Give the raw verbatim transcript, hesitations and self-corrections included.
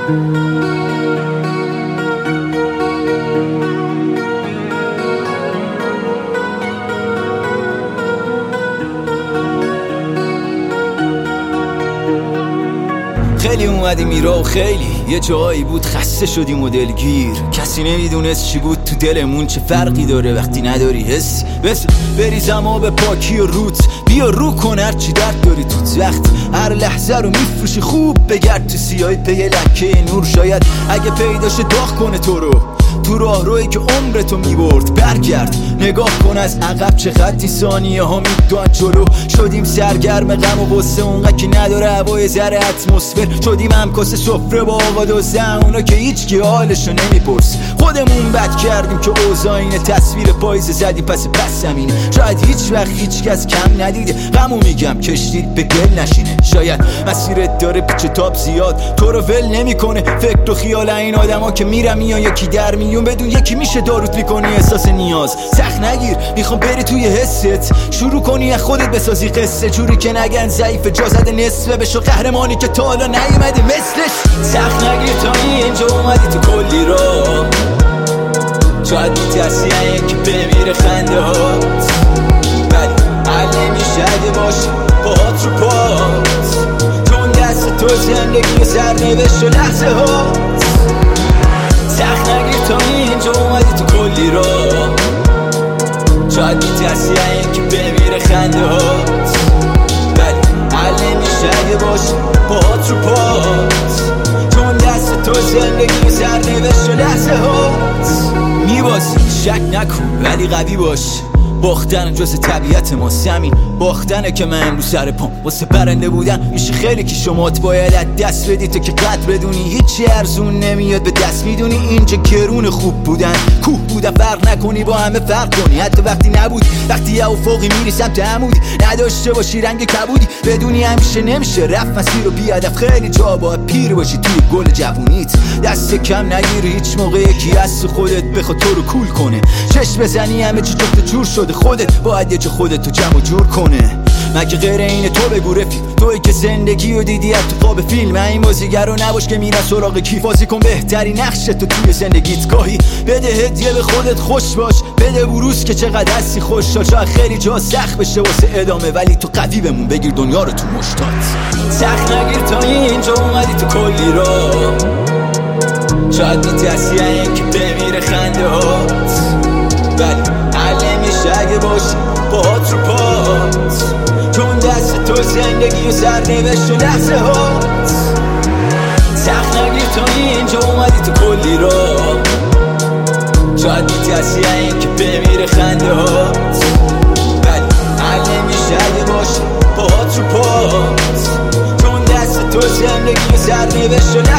خیلی اومدی میرا و خیلی یه جایی بود خسته شدیم و دلگیر، کسی نمیدونست چی بود تو دلمون، چه فرقی داره وقتی نداری حس. بس بریزم آب پاکی و روت، بیا رو کن هر چی درد داری توت. وقت هر لحظه رو میفروشی خوب بگرد تو سیاهی پی لکه نور، شاید اگه پیداشه داغ کنه تو رو تو راه روی که عمرتو میبرد. برگرد نگاه کن از عقب چقدر این ثانیه ها میدوان جلو. شدیم سرگرم غم و غصه اونقدر که نداره هوای ذره اتمسفر. شدیم همکاسه سفره با آقا دو زن، اونا که هیچ کی حالشو نمیپرس. خودمون بد کردیم که اوضاع اینه، تصویر پاییز زدی پس پس زمینه. شاید هیچ وقت هیچ کس کم ندیده غمو میگم کشتید به گل نشینه. شاید مسیرت داره پیچ تاب زیاد تو رو ول نمیکنه، فکر و خیال این آدما که میرم میان یکی در میون بدون یکی میشه داروت میکنی احساس نیاز. سخت نگیر میخوام بری توی حست، شروع کنی از خودت بسازی قصه، جوری که نگن ضعیف جا زده نصفه، بشو قهرمانی که تا حالا نیومده مثلش. سخت نگیر تا اینجا اومدی تو کلی رو، شاید میترسی یکی بمیره خنده هات، ولی حل نمیشه اگه باشی پاهات رو پات، چون دست تو زندگی سرنوشت و لحظه هات. سخت نگیر تا اینجا اومدی تو کلی رو، شاید میترسی یکی بمیره خنده هات، ولی حل نمیشه اگه باشی پاهات رو پات، چون دست تو زندگی سرنوشت و لحظه هات. میبازی شک نکن ولی قوی باش، باختن جز طبیعت ما همین باختنه که من امروز سر پام واسه برنده بودن میشه خیلی که شمات باید از دست بدی تو که قدر بدونی هیچی ارزون نمیاد به دست، میدونی اینجا گرون خوب بودن کوه بودن، فرق نکنی با همه فرق کنی حتی وقتی نبودی، وقتی یه افقی میری سمت عمودی نداشته باشی رنگ کبودی، بدونی همیشه نمیشه رفت مسیر رو بی هدف، خیلی جا باید پیر باشی توی گل جوونیت، دست کم نگیری هیچ موقع یکی از خودت بخواد تو رو کول کنه، چشم بزنی همه چی جفت جور شده، خودت باید یه جا خودت تو جمع و جور کنه. مگه غیر اینه تو بگو رفیق، توی که زندگی رو دیدی از تو خواب فیلم، این بازیگر رو نباش که میره سراغ کیف، بازی کن بهترین نقش تو توی زندگیت، گاهی بده هدیه به خودت خوش باش، بده بروز که چقدر هستی خوشحال، شاید خیلی جا سخت بشه واسه ادامه ولی تو قوی بمون بگیر دنیا رو تو مشتات. سخت نگیر تا اینجا اومدی تو کلی رو، شاید میترسی اینکه بمیره خنده هات، ولی حل نمیشه اگه باشی پاهات رو پات، چون دست تو زندگی و سرنوشت و لحظه هات. سخت نگیر تا اینجا اومدی تو کلی رو، شاید میترسی اینکه بمیره خنده هات، ولی حل نمیشه اگه باشی پاهات رو پات، چون دست تو زندگی و سرنوشت و